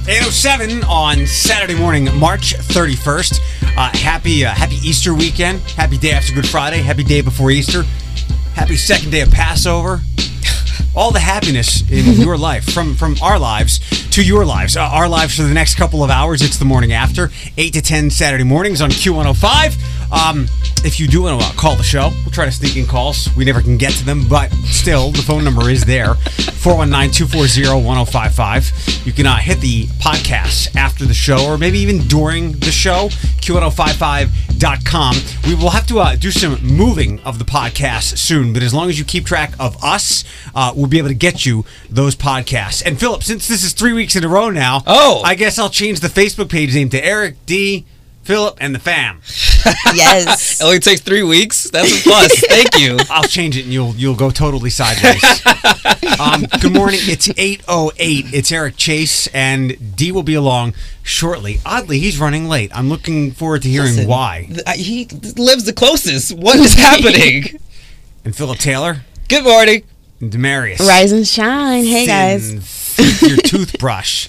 8:07 on Saturday morning, March 31st. Happy Easter weekend. Happy day after Good Friday. Happy day before Easter. Happy second day of Passover. All the happiness in your life, from our lives to your lives. Our lives for the next couple of hours. It's the morning after, 8 to 10 Saturday mornings on Q105. If you do want to call the show, we'll try to sneak in calls. We never can get to them, but still, the phone number is there, 419-240-1055. You can hit the podcast after the show, or maybe even during the show, Q1055.com. We will have to do some moving of the podcast soon, but as long as you keep track of us, we'll be able to get you those podcasts. And Philip, since this is 3 weeks in a row now, I guess I'll change the Facebook page name to Eric D., Philip, and the fam. Yes. It only takes 3 weeks. That's a plus. Thank you. I'll change it, and you'll go totally sideways. Good morning. It's 8:08. It's Eric Chase, and D will be along shortly. Oddly, he's running late. I'm looking forward to hearing why. He lives the closest. What is happening? And Philip Taylor. Good morning. And Demarius. Rise and shine. Hey, guys. Your toothbrush.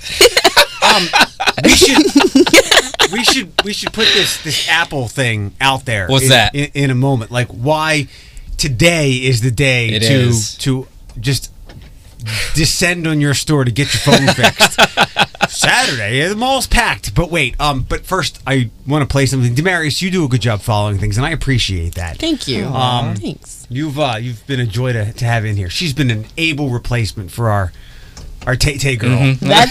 We should put this Apple thing out there. What's that? In a moment. Like, why today is the day to just descend on your store to get your phone fixed. Saturday, the mall's packed. But wait, but first I want to play something. Demarius, you do a good job following things, and I appreciate that. Thank you. Thanks. You've been a joy to have in here. She's been an able replacement for our Tay-Tay girl. Mm-hmm. That's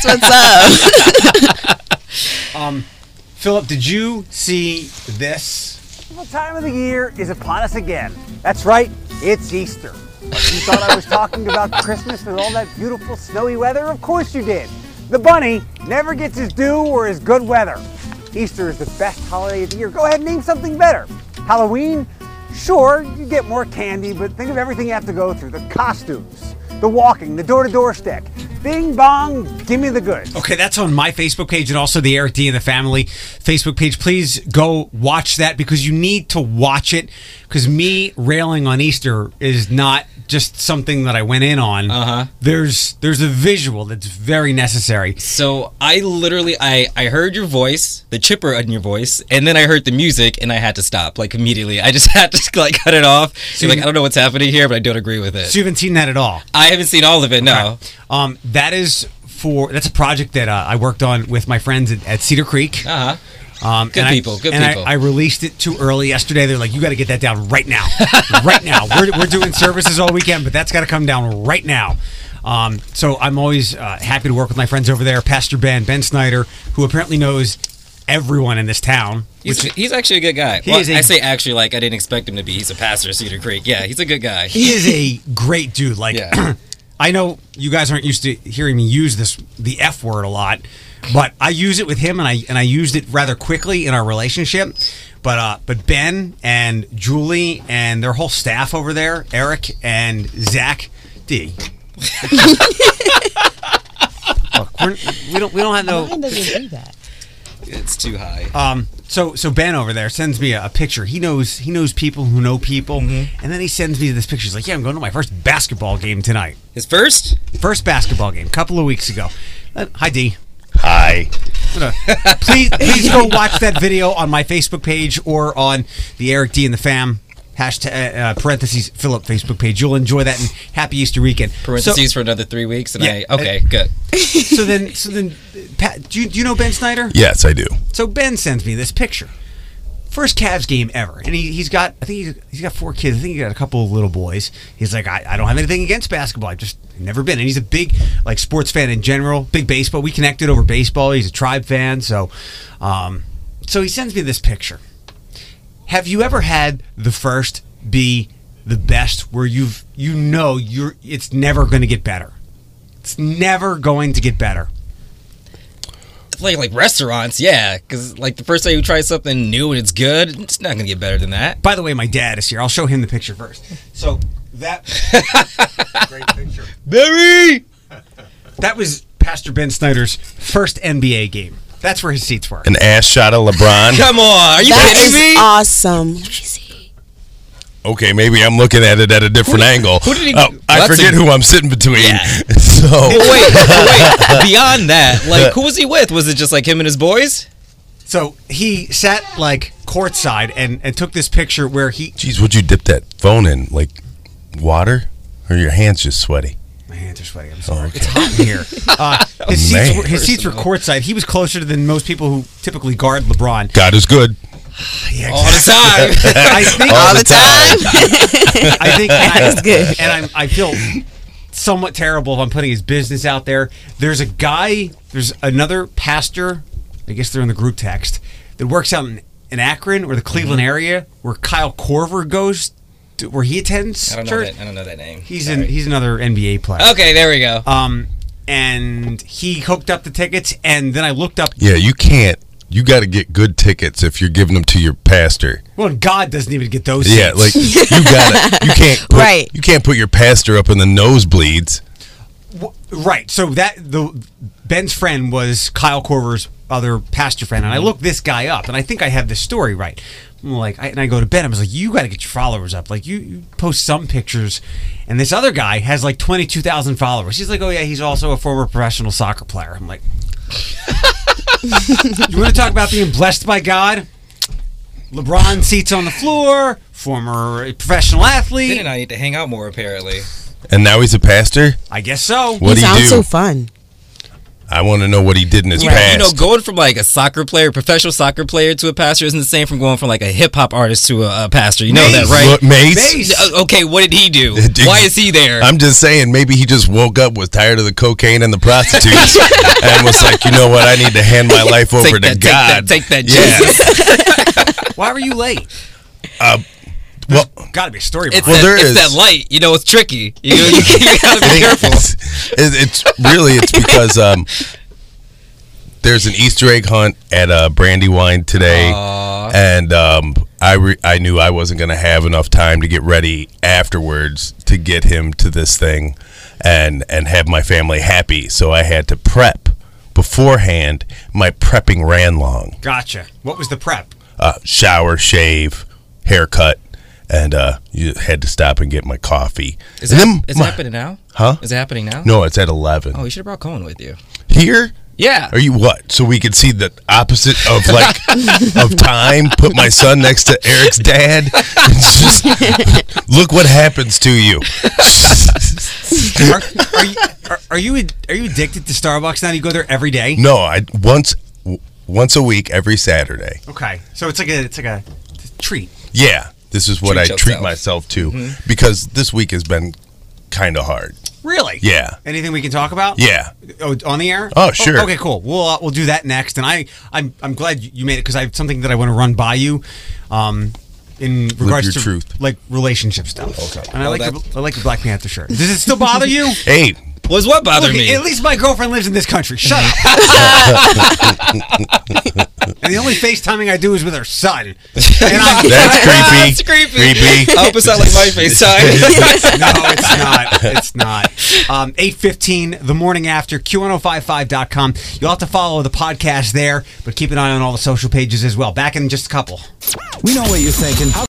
what's up. Philip, did you see this? The time of the year is upon us again. That's right, it's Easter. You thought I was talking about Christmas with all that beautiful snowy weather? Of course you did. The bunny never gets his due or his good weather. Easter is the best holiday of the year. Go ahead and name something better. Halloween? Sure, you get more candy, but think of everything you have to go through. The costumes, the walking, the door-to-door stick. Bing bong, give me the goods. Okay, that's on my Facebook page and also the Eric D. and the Family Facebook page. Please go watch that because you need to watch it, because me railing on Easter is not just something that I went in on. There's a visual that's very necessary. So I literally, I heard your voice, the chipper in your voice, and then I heard the music, and I had to stop, like, immediately. I just had to, like, cut it off. So, like, I don't know what's happening here, but I don't agree with it. So you haven't seen that at all? I haven't seen all of it, no. Okay. That's a project that I worked on with my friends at Cedar Creek. Good people. I released it too early yesterday. They're like, you got to get that down right now. Right now. We're doing services all weekend, but that's got to come down right now. So I'm always happy to work with my friends over there. Pastor Ben Snyder, who apparently knows everyone in this town. He's actually a good guy. I say actually like I didn't expect him to be. He's a pastor at Cedar Creek. Yeah, he's a good guy. He is a great dude. Like, I know you guys aren't used to hearing me use the F word a lot, but I use it with him, and I used it rather quickly in our relationship. But Ben and Julie and their whole staff over there, Eric and Zach D. Look, we don't have no. Why does it do that? It's too high. So Ben over there sends me a picture. He knows people who know people, and then he sends me this picture. He's like, "Yeah, I'm going to my first basketball game tonight." His first basketball game, a couple of weeks ago. Hi, D. Hi. Please go watch that video on my Facebook page or on the Eric D and the Fam parentheses Philip Facebook page. You'll enjoy that, and happy Easter weekend. Parentheses for another 3 weeks, and good. So then, Pat, do you know Ben Snyder? Yes, I do. So Ben sends me this picture. First Cavs game ever, and he's got 4 kids. I think he got a couple of little boys. He's like, I don't have anything against basketball. I've just never been, and he's a big sports fan in general. Big baseball. We connected over baseball. He's a Tribe fan, so he sends me this picture. Have you ever had the first be the best, where it's never going to get better? It's never going to get better. Like restaurants, yeah, because like the first time you try something new and it's good, it's not gonna get better than that. By the way, my dad is here. I'll show him the picture first. So that great picture, Barry. That was Pastor Ben Snyder's first NBA game. That's where his seats were. An ass shot of LeBron. Come on, are you kidding me? That is awesome. Okay, maybe I'm looking at it at a different angle. Who did he? I forget who I'm sitting between. Yeah. So No. Wait. Beyond that, like, who was he with? Was it just like him and his boys? So he sat like courtside and took this picture where he. Jeez, would you dip that phone in? Like water? Or your hands just sweaty? My hands are sweaty. I'm sorry. okay. It's hot in here. His seats were courtside. He was closer than most people who typically guard LeBron. God is good. Yeah, All the time. I think All the time. I think That's good. And I feel somewhat terrible if I'm putting his business out there. There's another pastor, I guess they're in the group text, that works out in Akron or the Cleveland area where Kyle Korver goes to, where he attends I don't know that name. He's another NBA player. Okay, there we go. And he hooked up the tickets, and then I looked up. Yeah, you can't. You got to get good tickets if you're giving them to your pastor. Well, God doesn't even get those. Yeah, seats. like you got to. You can't. Put, Right. You can't put your pastor up in the nosebleeds. Right. So Ben's friend was Kyle Korver's other pastor friend, and I looked this guy up, and I think I have this story right. I'm like, I go to Ben. I was like, you got to get your followers up. Like, you post some pictures, and this other guy has like 22,000 followers. He's like, oh yeah, he's also a former professional soccer player. I'm like, you want to talk about being blessed by God? LeBron seats on the floor, former professional athlete. Then I need to hang out more, apparently. And now he's a pastor. I guess so. What He do he sounds do? so fun. I want to know what he did in his You past. know, going from like a soccer player, professional soccer player to a pastor isn't the same from going from like a hip hop artist to a pastor. You know Mace. that, right? Look, Mace. Mace. Okay, what did he do? Why is he there? I'm just saying, maybe he just woke up, was tired of the cocaine and the prostitutes, and was like, you know what? I need to hand my life over to God. Take that, Yeah. Jesus. Why were you late? Well, Got to be a story. It's, behind Well, that, there it's is. that light. You know, it's tricky. You gotta be careful. it's because there's an Easter egg hunt at Brandywine today, and I knew I wasn't going to have enough time to get ready afterwards to get him to this thing and have my family happy, so I had to prep beforehand. My prepping ran long. Gotcha. What was the prep? Shower, shave, haircut, and you had to stop and get my coffee. Is And it then happening now? Huh? Is it happening now? No, it's at 11. Oh, you should have brought Cohen with you. Here? Yeah. Are you what? So we could see the opposite of like of time. Put my son next to Eric's dad. And just look what happens to you. Are you addicted to Starbucks now? You go there every day? No, I once a week, every Saturday. Okay, so it's like a treat. Yeah, this is what Treat I treat yourself. myself to because this week has been kind of hard. Really? Yeah. Anything we can talk about? Yeah. Oh, on the air? Oh, sure. Okay, cool. We'll do that next. And I'm glad you made it because I have something that I want to run by you. In regards your to truth. like relationship stuff. Okay. And I like the Black Panther shirt. Does it still bother you? Hey, Was what bothered Look, me? at least my girlfriend lives in this country. Shut up. And the only FaceTiming I do is with her son. And I'm, that's creepy. That's creepy. Creepy. I hope it's not like my FaceTime. no, it's not. It's not. 8:15, the morning after, Q1055.com. You'll have to follow the podcast there, but keep an eye on all the social pages as well. Back in just a couple. We know what you're thinking.